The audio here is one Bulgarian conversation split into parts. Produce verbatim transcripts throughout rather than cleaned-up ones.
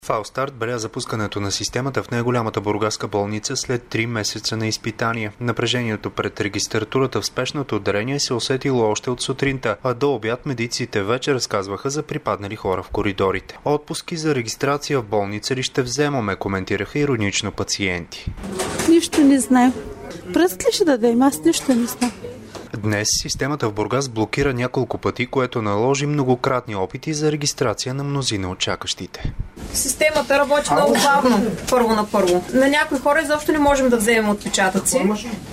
Фалстарт беляза пускането на системата в най-голямата бургаска болница след три месеца на изпитание. Напрежението пред регистратурата в спешното отделение се усетило още от сутринта, а до обяд медиците вече разказваха за припаднали хора в коридорите. Отпуски за регистрация в болница ли ще вземаме, коментираха иронично пациенти. Нищо не знам. Пръст ли ще дадем? Аз нищо не знам. Днес системата в Бургас блокира няколко пъти, което наложи многократни опити за регистрация на мнозина от чакащите. Системата работи много бавно, първо на първо. На някои хора изобщо не можем да вземем отпечатъци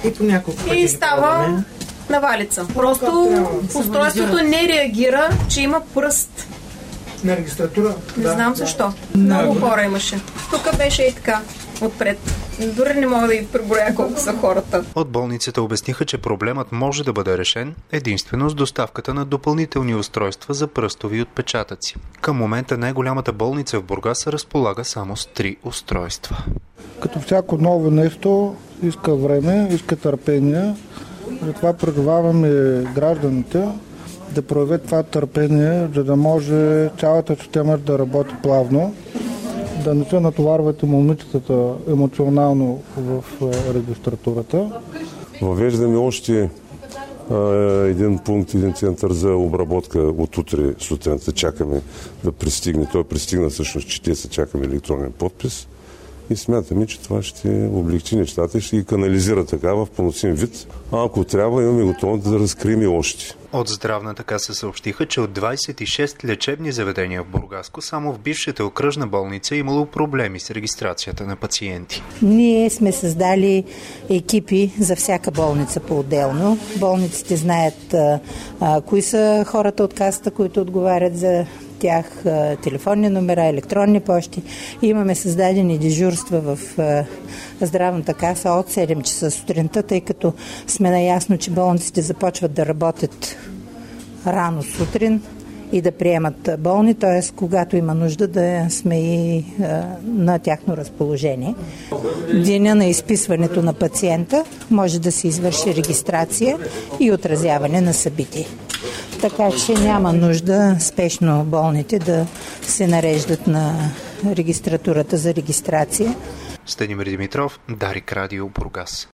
и, и става навалица. Просто устройството не реагира, че има пръст. На регистратура? Не да, знам да. защо. Много хора имаше. Тук беше и така, отпред. Дори не мога да ги преброя колко са хората. От болницата обясниха, че проблемът може да бъде решен единствено с доставката на допълнителни устройства за пръстови отпечатъци. Към момента най-голямата болница в Бургас разполага само с три устройства. Като всяко ново нещо иска време, иска търпение. Затова призоваваме гражданите да проявят това търпение, за да може цялата система да работи плавно, да не се натоварвате момичетата емоционално в регистратурата. Въвеждаме още а, един пункт, един център за обработка от утре сутринта. Чакаме да пристигне. Той пристигна всъщност, че те са чакаме електронен подпис и смятаме, че това ще облегчи нещата и ще ги канализира така в поносим вид. А ако трябва, имаме готовност да разкрием и още. От Здравната каса съобщиха, че от двадесет и шест лечебни заведения в Бургаско, само в бившата окръжна болница е имало проблеми с регистрацията на пациенти. Ние сме създали екипи за всяка болница по-отделно. Болниците знаят а, а, кои са хората от касата, които отговарят за тях, телефонни номера, електронни пощи. Имаме създадени дежурства в Здравната каса от седем часа сутринта, тъй като сме наясно, че болниците започват да работят рано сутрин и да приемат болни, т.е. когато има нужда да сме и на тяхно разположение. Деня на изписването на пациента може да се извърши регистрация и отразяване на събитие. Така че няма нужда спешно болните да се нареждат на регистратурата за регистрация. Станимир Димитров, Дарик Радио, Бургас.